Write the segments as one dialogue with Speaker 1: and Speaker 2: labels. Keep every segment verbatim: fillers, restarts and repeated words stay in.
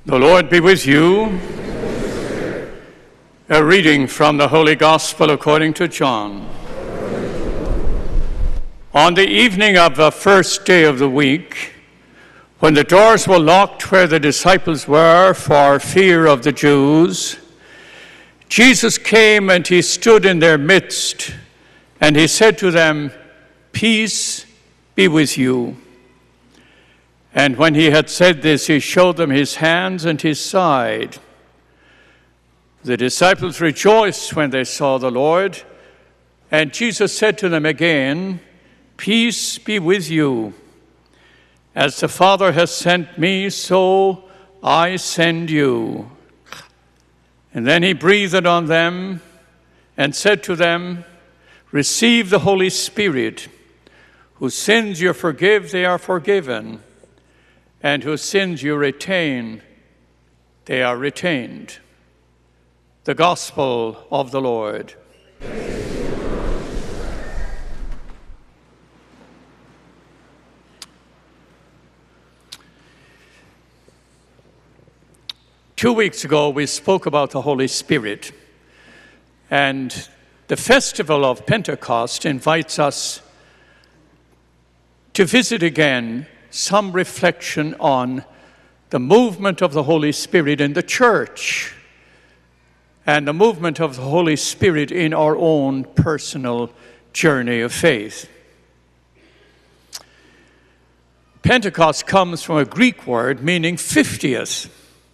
Speaker 1: The Lord be with you. A reading from the Holy Gospel according to John. On the evening of the first day of the week, when the doors were locked where the disciples were for fear of the Jews, Jesus came and he stood in their midst, and he said to them, "Peace be with you." And when he had said this, he showed them his hands and his side. The disciples rejoiced when they saw the Lord, and Jesus said to them again, "Peace be with you. As the Father has sent me, so I send you." And then he breathed on them and said to them, "Receive the Holy Spirit. Whose sins you forgive, they are forgiven. And whose sins you retain, they are retained." The Gospel of the Lord. Two weeks ago, we spoke about the Holy Spirit, and the festival of Pentecost invites us to visit again some reflection on the movement of the Holy Spirit in the church and the movement of the Holy Spirit in our own personal journey of faith. Pentecost comes from a Greek word meaning fiftieth.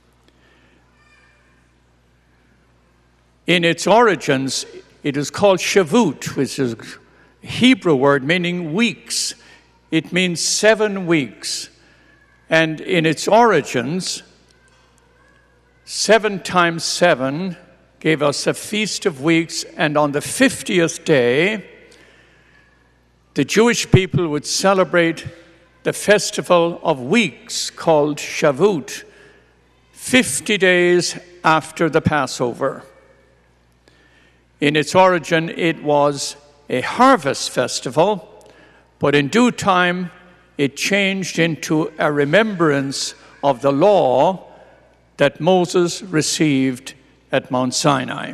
Speaker 1: In its origins, it is called Shavuot, which is a Hebrew word meaning weeks. It means seven weeks. And in its origins, seven times seven gave us a feast of weeks. And on the fiftieth day, the Jewish people would celebrate the festival of weeks called Shavuot, fifty days after the Passover. In its origin, it was a harvest festival, but in due time, it changed into a remembrance of the law that Moses received at Mount Sinai.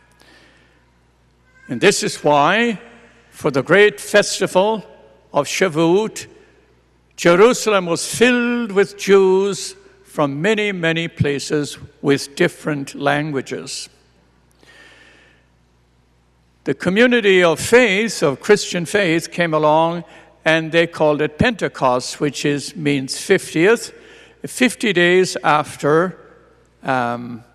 Speaker 1: And this is why, for the great festival of Shavuot, Jerusalem was filled with Jews from many, many places with different languages. The community of faith, of Christian faith, came along and they called it Pentecost, which is means fiftieth, fifty days after, um,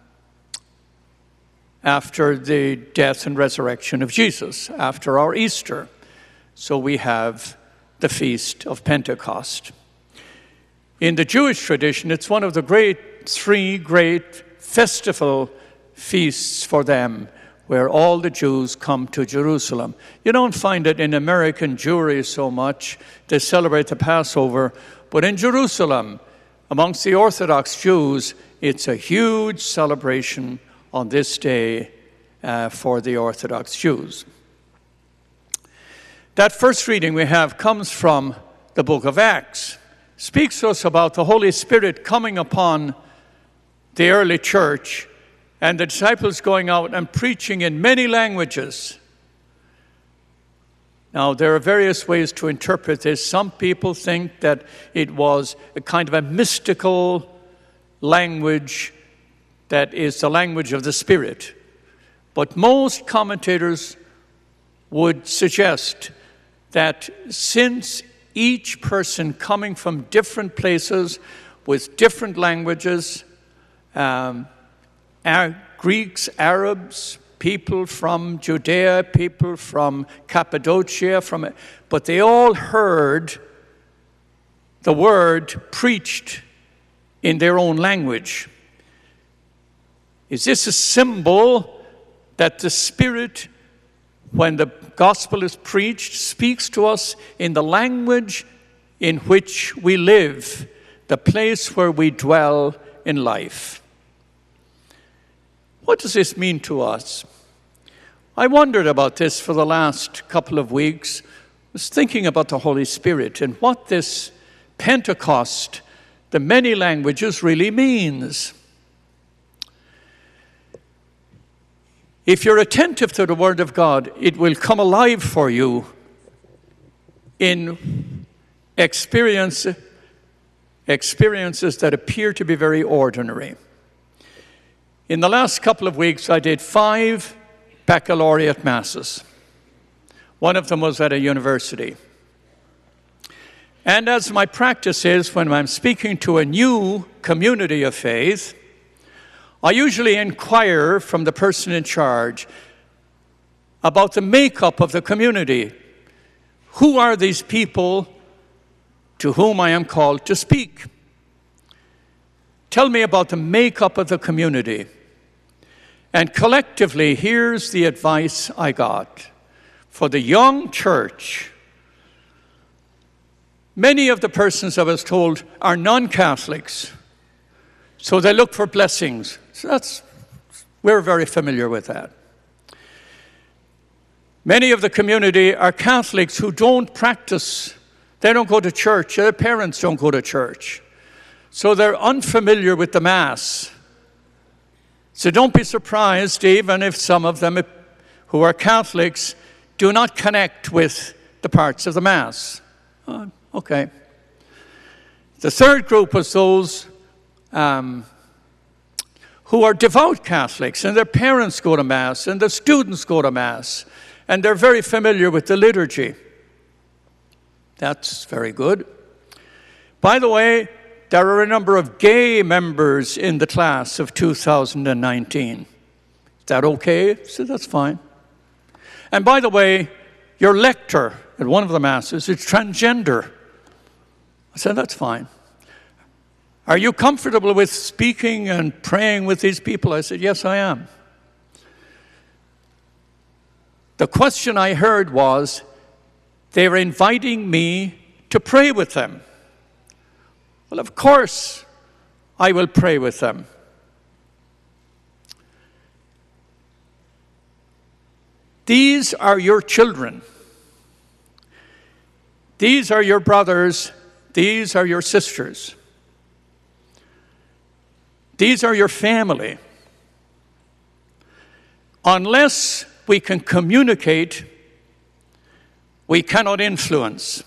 Speaker 1: after the death and resurrection of Jesus, after our Easter. So we have the Feast of Pentecost. In the Jewish tradition, it's one of the great, three great festival feasts for them, where all the Jews come to Jerusalem. You don't find it in American Jewry so much. They celebrate the Passover. But in Jerusalem, amongst the Orthodox Jews, it's a huge celebration on this day uh, for the Orthodox Jews. That first reading we have comes from the book of Acts. It speaks to us about the Holy Spirit coming upon the early church and the disciples going out and preaching in many languages. Now, there are various ways to interpret this. Some people think that it was a kind of a mystical language that is the language of the Spirit. But most commentators would suggest that since each person coming from different places with different languages, um, Greeks, Arabs, people from Judea, people from Cappadocia, from, but they all heard the word preached in their own language. Is this a symbol that the Spirit, when the gospel is preached, speaks to us in the language in which we live, the place where we dwell in life? What does this mean to us? I wondered about this for the last couple of weeks. I was thinking about the Holy Spirit and what this Pentecost the many languages really means. If you're attentive to the Word of God, it will come alive for you in experience, experiences that appear to be very ordinary. In the last couple of weeks, I did five baccalaureate masses. One of them was at a university. And as my practice is, when I'm speaking to a new community of faith, I usually inquire from the person in charge about the makeup of the community. Who are these people to whom I am called to speak? Tell me about the makeup of the community. And collectively, here's the advice I got. For the young church, many of the persons I was told are non-Catholics, so they look for blessings. So that's, we're very familiar with that. Many of the community are Catholics who don't practice. They don't go to church. Their parents don't go to church. So they're unfamiliar with the Mass. So don't be surprised even if some of them who are Catholics do not connect with the parts of the Mass. Oh, okay. The third group was those um, who are devout Catholics, and their parents go to Mass, and the students go to Mass, and they're very familiar with the liturgy. That's very good. By the way, there are a number of gay members in the class of two thousand nineteen. Is that okay? So that's fine. And by the way, your lector at one of the masses is transgender. I said, that's fine. Are you comfortable with speaking and praying with these people? I said, yes, I am. The question I heard was, they were inviting me to pray with them. Well, of course, I will pray with them. These are your children. These are your brothers. These are your sisters. These are your family. Unless we can communicate, we cannot influence.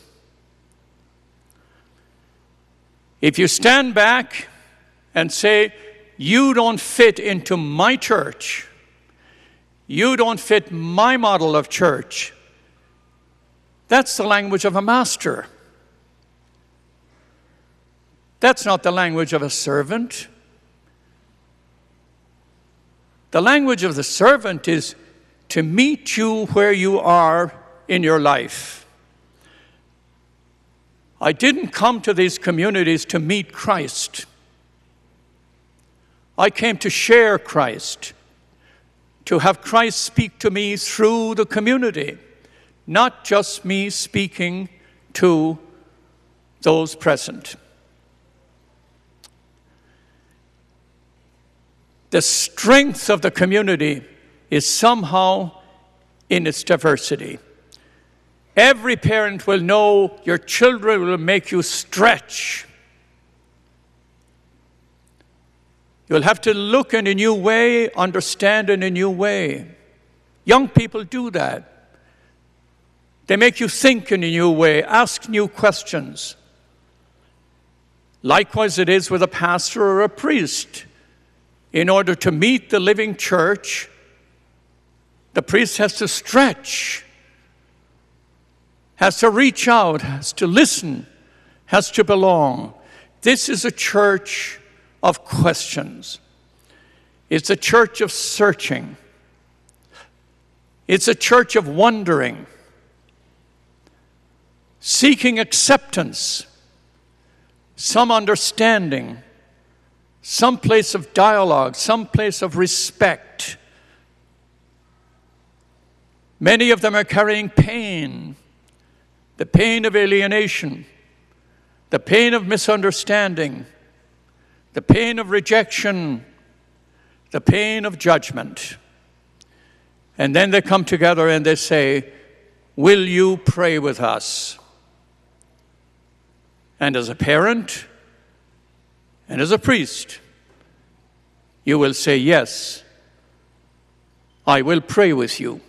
Speaker 1: If you stand back and say, you don't fit into my church, you don't fit my model of church, that's the language of a master. That's not the language of a servant. The language of the servant is to meet you where you are in your life. I didn't come to these communities to meet Christ. I came to share Christ, to have Christ speak to me through the community, not just me speaking to those present. The strength of the community is somehow in its diversity. Every parent will know your children will make you stretch. You'll have to look in a new way, understand in a new way. Young people do that. They make you think in a new way, ask new questions. Likewise it is with a pastor or a priest. In order to meet the living church, the priest has to stretch, has to reach out, has to listen, has to belong. This is a church of questions. It's a church of searching. It's a church of wondering, seeking acceptance, some understanding, some place of dialogue, some place of respect. Many of them are carrying pain, the pain of alienation, the pain of misunderstanding, the pain of rejection, the pain of judgment. And then they come together and they say, will you pray with us? And as a parent, And as a priest, you will say, yes, I will pray with you.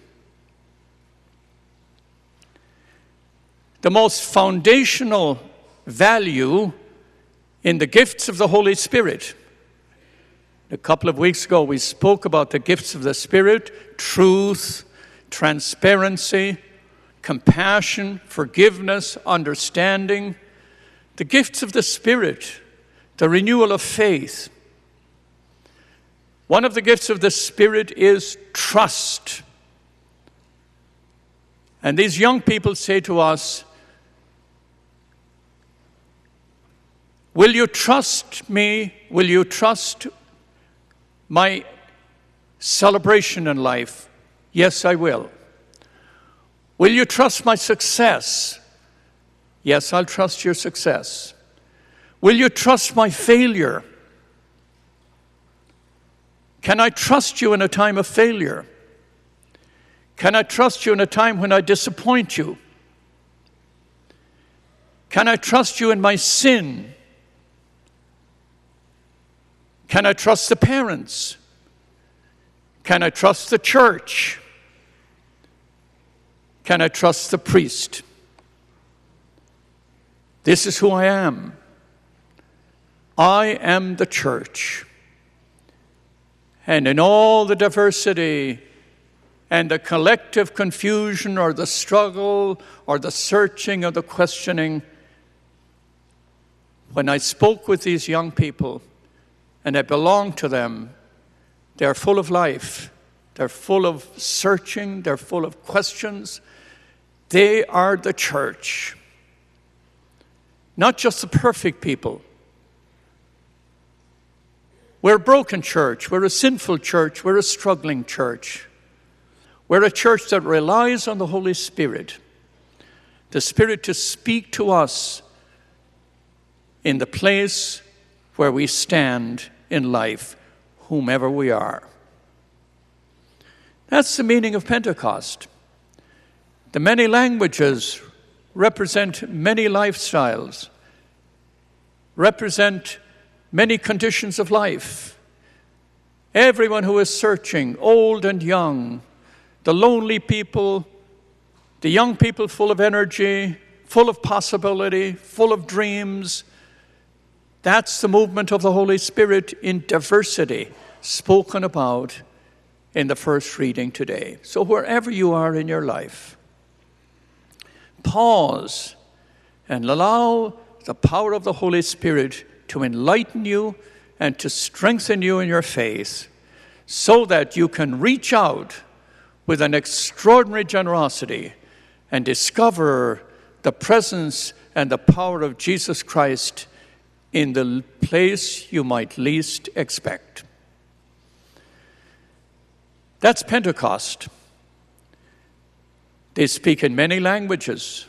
Speaker 1: The most foundational value in the gifts of the Holy Spirit. A couple of weeks ago, we spoke about the gifts of the Spirit: truth, transparency, compassion, forgiveness, understanding. The gifts of the Spirit, the renewal of faith. One of the gifts of the Spirit is trust. And these young people say to us, will you trust me? Will you trust my celebration in life? Yes, I will. Will you trust my success? Yes, I'll trust your success. Will you trust my failure? Can I trust you in a time of failure? Can I trust you in a time when I disappoint you? Can I trust you in my sin? Can I trust the parents? Can I trust the church? Can I trust the priest? This is who I am. I am the church. And in all the diversity and the collective confusion or the struggle or the searching or the questioning, when I spoke with these young people and I belong to them, they're full of life. They're full of searching. They're full of questions. They are the church. Not just the perfect people. We're a broken church. We're a sinful church. We're a struggling church. We're a church that relies on the Holy Spirit. The Spirit to speak to us in the place where we stand in life, whomever we are. That's the meaning of Pentecost. The many languages represent many lifestyles, represent many conditions of life. Everyone who is searching, old and young, the lonely people, the young people full of energy, full of possibility, full of dreams. That's the movement of the Holy Spirit in diversity spoken about in the first reading today. So wherever you are in your life, pause and allow the power of the Holy Spirit to enlighten you and to strengthen you in your faith so that you can reach out with an extraordinary generosity and discover the presence and the power of Jesus Christ in the place you might least expect. That's Pentecost. They speak in many languages.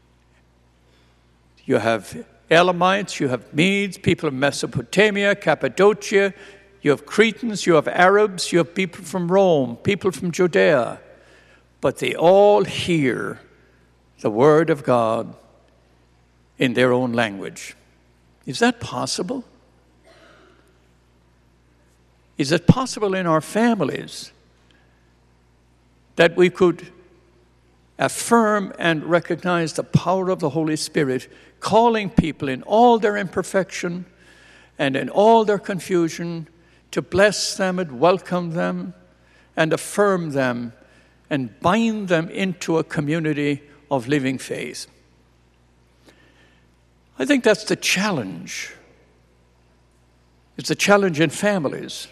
Speaker 1: You have Elamites, you have Medes, people of Mesopotamia, Cappadocia, you have Cretans, you have Arabs, you have people from Rome, people from Judea. But they all hear the word of God in their own language. Is that possible? Is it possible in our families that we could affirm and recognize the power of the Holy Spirit, calling people in all their imperfection and in all their confusion to bless them and welcome them and affirm them and bind them into a community of living faith? I think that's the challenge. It's a challenge in families,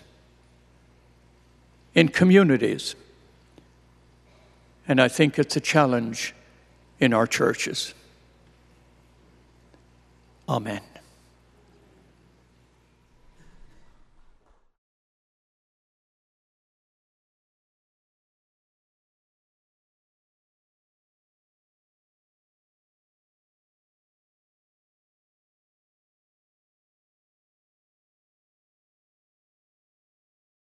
Speaker 1: in communities, and I think it's a challenge in our churches. Amen.